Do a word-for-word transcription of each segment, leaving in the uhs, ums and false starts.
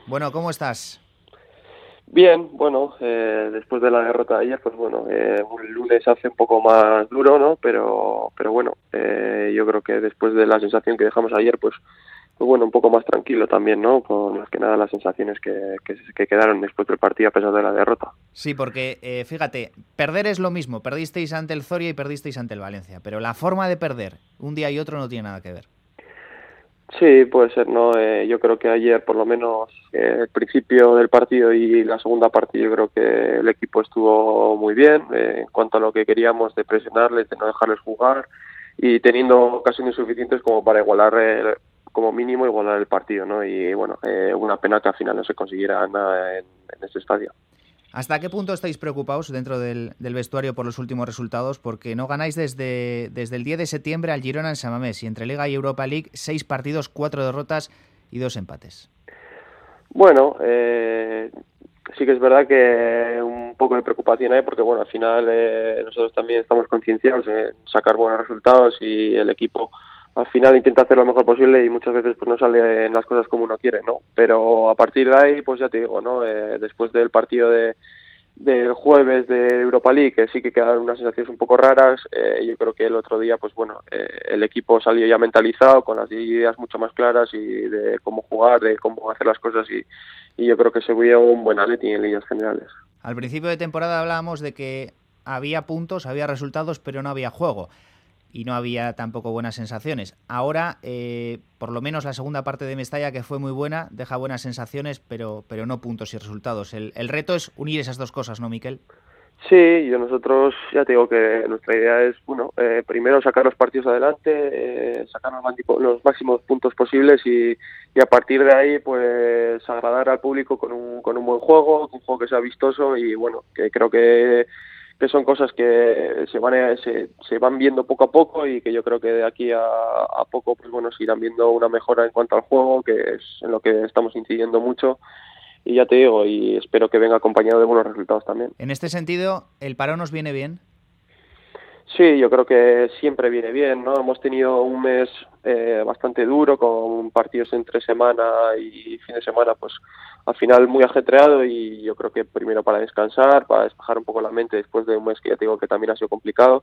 Bueno, ¿cómo estás? Bien, bueno, eh, después de la derrota de ayer, pues bueno, eh, un lunes se hace un poco más duro, ¿no? Pero, pero bueno, eh, yo creo que después de la sensación que dejamos ayer, pues, pues bueno, un poco más tranquilo también, ¿no? Con más que nada las sensaciones que, que, que quedaron después del partido a pesar de la derrota. Sí, porque eh, fíjate, perder es lo mismo. Perdisteis ante el Zoria y perdisteis ante el Valencia, pero la forma de perder un día y otro no tiene nada que ver. Sí, puede ser, ¿no? Eh, yo creo que ayer, por lo menos, eh, el principio del partido y la segunda parte, yo creo que el equipo estuvo muy bien eh, en cuanto a lo que queríamos de presionarles, de no dejarles jugar y teniendo ocasiones suficientes como para igualar, eh, como mínimo, igualar el partido, ¿no? Y bueno, eh, una pena que al final no se consiguiera nada en, en este estadio. ¿Hasta qué punto estáis preocupados dentro del, del vestuario por los últimos resultados? Porque no ganáis desde, desde el diez de septiembre al Girona en San Mamés y entre Liga y Europa League, seis partidos, cuatro derrotas y dos empates. Bueno, eh, sí que es verdad que un poco de preocupación hay porque, bueno, al final eh, nosotros también estamos concienciados en sacar buenos resultados y el equipo al final intenta hacer lo mejor posible y muchas veces pues no salen las cosas como uno quiere, ¿no? Pero a partir de ahí, pues ya te digo, ¿no? Eh, después del partido de del jueves de Europa League, que sí que quedaron unas sensaciones un poco raras. Eh, yo creo que el otro día, pues bueno, eh, el equipo salió ya mentalizado, con las ideas mucho más claras y de cómo jugar, de cómo hacer las cosas y, y yo creo que se vio un buen Atleti en líneas generales. Al principio de temporada hablábamos de que había puntos, había resultados, pero no había juego. Y no había tampoco buenas sensaciones. Ahora, eh, por lo menos la segunda parte de Mestalla, que fue muy buena, deja buenas sensaciones, pero, pero no puntos y resultados. El, el reto es unir esas dos cosas, ¿no, Miquel? Sí, yo nosotros ya te digo que nuestra idea es, bueno, eh, primero sacar los partidos adelante, eh, sacar los, máximos, los máximos puntos posibles y, y a partir de ahí, pues agradar al público con un, con un buen juego, un juego que sea vistoso y bueno, que creo que, que son cosas que se van, a, se, se van viendo poco a poco y que yo creo que de aquí a, a poco, pues bueno, se irán viendo una mejora en cuanto al juego, que es en lo que estamos incidiendo mucho. Y ya te digo, y espero que venga acompañado de buenos resultados también. En este sentido, ¿el parón nos viene bien? Sí, yo creo que siempre viene bien, ¿no? Hemos tenido un mes eh, bastante duro con partidos entre semana y fin de semana, pues al final muy ajetreado y yo creo que primero para descansar, para despejar un poco la mente después de un mes que ya te digo que también ha sido complicado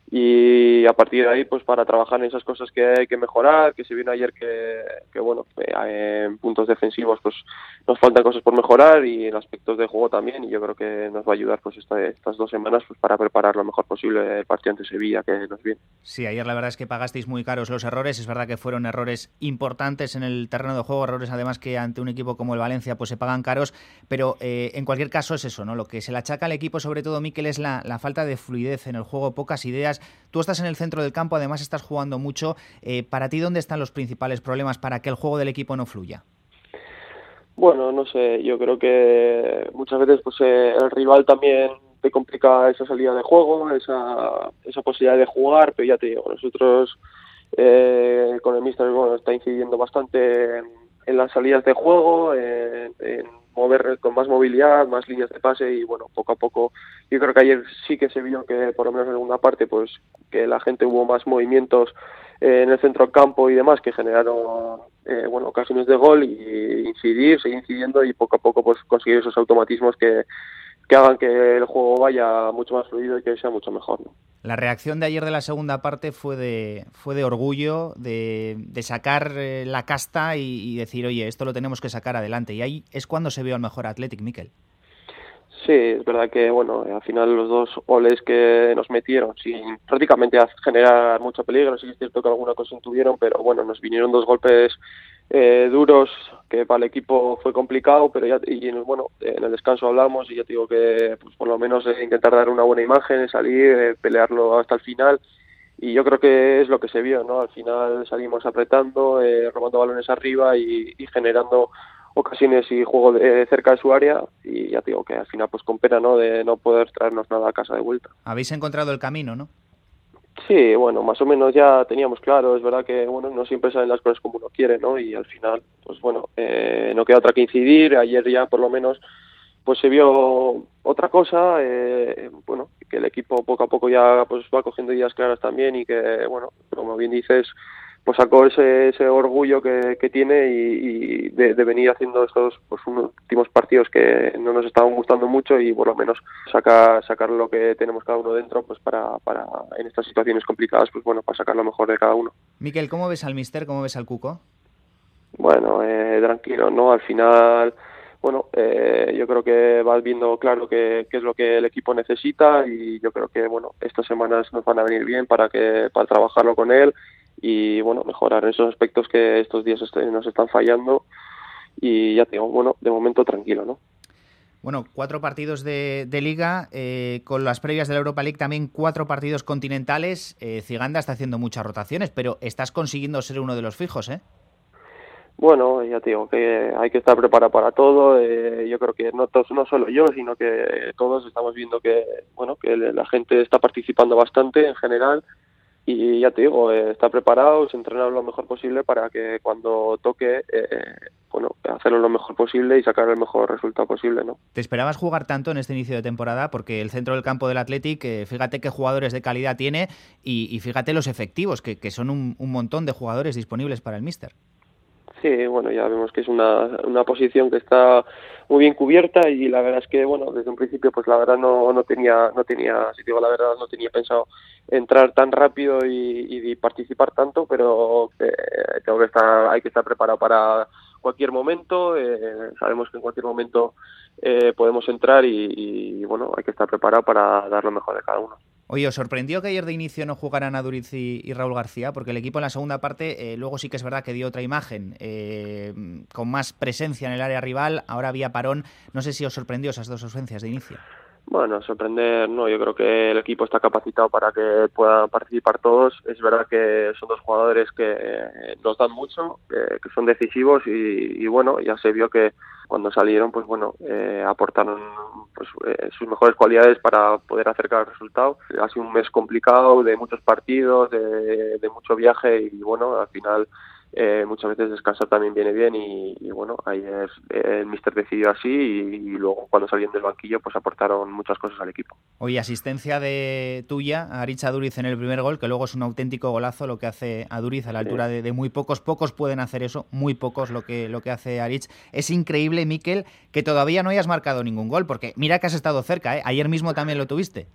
y a partir de ahí pues para trabajar en esas cosas que hay que mejorar, que se vino ayer que, que bueno, eh, en puntos defensivos pues nos faltan cosas por mejorar y en aspectos de juego también y yo creo que nos va a ayudar pues esta, estas dos semanas pues para preparar lo mejor posible el partido ante Sevilla que nos viene. Sí, ayer la verdad es que pagasteis muy caros los errores. Es verdad que fueron errores importantes en el terreno de juego, errores además que ante un equipo como el Valencia pues se pagan caros, pero eh, en cualquier caso es eso, ¿no? Lo que se le achaca al equipo, sobre todo Mikel, es la, la falta de fluidez en el juego, pocas ideas. Tú estás en el centro del campo, además estás jugando mucho. Eh, para ti, ¿dónde están los principales problemas para que el juego del equipo no fluya? Bueno, no sé, yo creo que muchas veces pues eh, el rival también te complica esa salida de juego, esa, esa posibilidad de jugar, pero ya te digo, nosotros eh, con el míster bueno, está incidiendo bastante en, en las salidas de juego, en, en mover con más movilidad, más líneas de pase y bueno, poco a poco yo creo que ayer sí que se vio que por lo menos en alguna parte pues que la gente hubo más movimientos eh, en el centro del campo y demás que generaron eh, bueno ocasiones de gol y incidir, seguir incidiendo y poco a poco pues conseguir esos automatismos que, que hagan que el juego vaya mucho más fluido y que sea mucho mejor, ¿no? La reacción de ayer de la segunda parte fue de, fue de orgullo, de, de sacar eh, la casta y, y decir, oye, esto lo tenemos que sacar adelante. Y ahí es cuando se vio al mejor Athletic, Mikel. Sí, es verdad que bueno, al final los dos goles que nos metieron sin prácticamente generar mucho peligro, sí es cierto que alguna cosa tuvieron, pero bueno, nos vinieron dos golpes eh, duros que para el equipo fue complicado, pero ya y bueno, en el descanso hablamos y ya te digo que pues, por lo menos eh, intentar dar una buena imagen, salir, eh, pelearlo hasta el final y yo creo que es lo que se vio, ¿no? Al final salimos apretando, eh, robando balones arriba y, y generando ocasiones y juego de, cerca de su área y ya te digo que al final pues con pena, ¿no? De no poder traernos nada a casa de vuelta. Habéis encontrado el camino, ¿no? Sí, bueno, más o menos ya teníamos claro, es verdad que bueno, no siempre salen las cosas como uno quiere, ¿no? Y al final, pues bueno, eh, no queda otra que incidir, ayer ya por lo menos pues se vio otra cosa, eh, bueno, que el equipo poco a poco ya pues va cogiendo ideas claras también y que, bueno, como bien dices, pues sacó ese, ese orgullo que, que tiene y, y de, de venir haciendo estos pues unos últimos partidos que no nos estaban gustando mucho y por lo menos sacar sacar lo que tenemos cada uno dentro pues para, para en estas situaciones complicadas pues bueno, para sacar lo mejor de cada uno. Miquel, ¿cómo ves al míster? ¿Cómo ves al Cuco? Bueno, eh, tranquilo, ¿no? Al final, bueno, eh, yo creo que vas viendo claro qué es lo que el equipo necesita y yo creo que, bueno, estas semanas nos van a venir bien para que para trabajarlo con él y, bueno, mejorar esos aspectos que estos días est- nos están fallando y ya te digo, bueno, de momento tranquilo, ¿no? Bueno, cuatro partidos de, de Liga, eh, con las previas de la Europa League también cuatro partidos continentales. Eh, Ziganda está haciendo muchas rotaciones, pero estás consiguiendo ser uno de los fijos, ¿eh? Bueno, ya te digo que hay que estar preparado para todo. Eh, yo creo que no, tos- no solo yo, sino que todos estamos viendo que bueno que la gente está participando bastante en general y ya te digo, eh, estar preparados, entrenar lo mejor posible para que cuando toque, eh, bueno, hacerlo lo mejor posible y sacar el mejor resultado posible, ¿no? ¿Te esperabas jugar tanto en este inicio de temporada? Porque el centro del campo del Athletic, eh, fíjate qué jugadores de calidad tiene y, y fíjate los efectivos, que, que son un, un montón de jugadores disponibles para el míster. Sí, bueno, ya vemos que es una, una posición que está muy bien cubierta y la verdad es que, bueno, desde un principio, pues la verdad no, no tenía, no tenía, si digo la verdad, no tenía pensado entrar tan rápido y, y participar tanto, pero eh, tengo que estar, hay que estar preparado para cualquier momento, eh, sabemos que en cualquier momento eh, podemos entrar y, y, bueno, hay que estar preparado para dar lo mejor de cada uno. Oye, ¿os sorprendió que ayer de inicio no jugaran Aduriz y, y Raúl García? Porque el equipo en la segunda parte, eh, luego sí que es verdad que dio otra imagen, eh, con más presencia en el área rival, ahora había parón. No sé si os sorprendió esas dos ausencias de inicio. Bueno, sorprender, no, yo creo que el equipo está capacitado para que puedan participar todos. Es verdad que son dos jugadores que eh, nos dan mucho, eh, que son decisivos y, y bueno, ya se vio que cuando salieron, pues bueno, eh, aportaron pues eh, sus mejores cualidades para poder acercar el resultado. Ha sido un mes complicado, de muchos partidos, de, de mucho viaje y bueno, al final Eh, muchas veces descansar también viene bien y, y bueno, ayer el míster decidió así y, y luego cuando salieron del banquillo pues aportaron muchas cosas al equipo. Oye, asistencia de tuya a Aritz Aduriz en el primer gol, que luego es un auténtico golazo lo que hace Aduriz a la Sí. altura de, de muy pocos, pocos pueden hacer eso, muy pocos lo que, lo que hace Aritz. Es increíble, Miquel, que todavía no hayas marcado ningún gol, porque mira que has estado cerca, ¿eh? Ayer mismo también lo tuviste.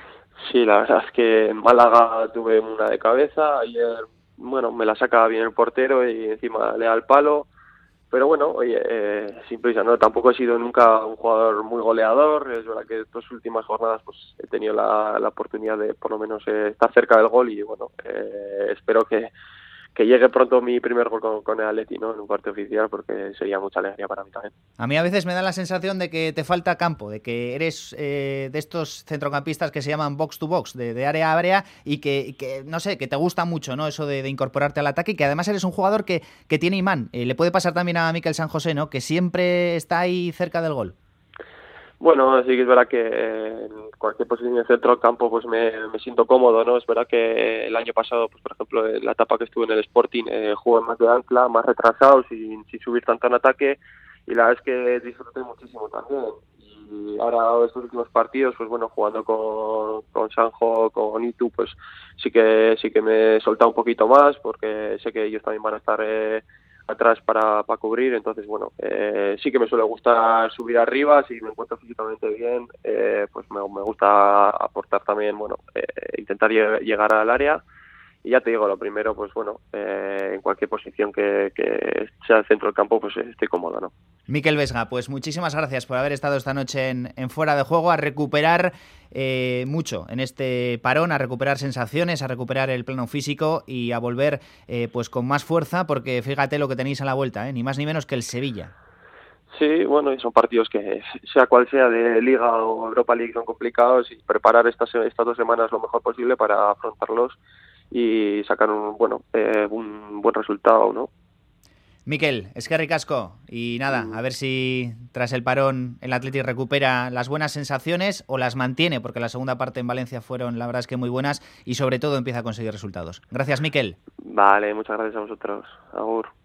Sí, la verdad es que en Málaga tuve una de cabeza, ayer bueno, me la saca bien el portero y encima le da el palo. Pero bueno, oye, eh, sin prisa, ¿no? Tampoco he sido nunca un jugador muy goleador. Es verdad que estas últimas jornadas pues he tenido la, la oportunidad de por lo menos eh, estar cerca del gol y bueno, eh, espero que, que llegue pronto mi primer gol con, con el Atleti, ¿no? En un partido oficial porque sería mucha alegría para mí también. A mí a veces me da la sensación de que te falta campo, de que eres eh, de estos centrocampistas que se llaman box to box, de, de área a área, y que, y que, no sé, que te gusta mucho, ¿no? Eso de, de incorporarte al ataque y que además eres un jugador que, que tiene imán. Eh, le puede pasar también a Miquel San José, ¿no? Que siempre está ahí cerca del gol. Bueno, sí que es verdad que en cualquier posición en el centro del campo pues me, me siento cómodo, ¿no? Es verdad que el año pasado, pues por ejemplo, en la etapa que estuve en el Sporting, eh, jugué más de ancla, más retrasado, sin, sin subir tanto en ataque, y la verdad es que disfruté muchísimo también. Y ahora estos últimos partidos, pues bueno, jugando con, con Sanjo, con Itu, pues sí que sí que me he soltado un poquito más, porque sé que ellos también van a estar eh, atrás para, para cubrir, entonces bueno, eh, sí que me suele gustar subir arriba, si me encuentro físicamente bien, eh, pues me, me gusta aportar también, bueno, eh, intentar llegar al área. Y ya te digo, lo primero, pues bueno, eh, en cualquier posición que, que sea el centro del campo, pues estoy cómodo, ¿no? Miquel Vesga, pues muchísimas gracias por haber estado esta noche en, en Fuera de Juego, a recuperar eh, mucho en este parón, a recuperar sensaciones, a recuperar el plano físico y a volver eh, pues con más fuerza, porque fíjate lo que tenéis a la vuelta, ¿eh? Ni más ni menos que el Sevilla. Sí, bueno, y son partidos que, sea cual sea, de Liga o Europa League, son complicados y preparar estas, estas dos semanas lo mejor posible para afrontarlos y sacar un bueno eh, un buen resultado, ¿no? Miquel, es que ricasco. Y nada, a ver si tras el parón el Athletic recupera las buenas sensaciones o las mantiene, porque la segunda parte en Valencia fueron, la verdad es que muy buenas, y sobre todo empieza a conseguir resultados. Gracias, Miquel. Vale, muchas gracias a vosotros. Agur.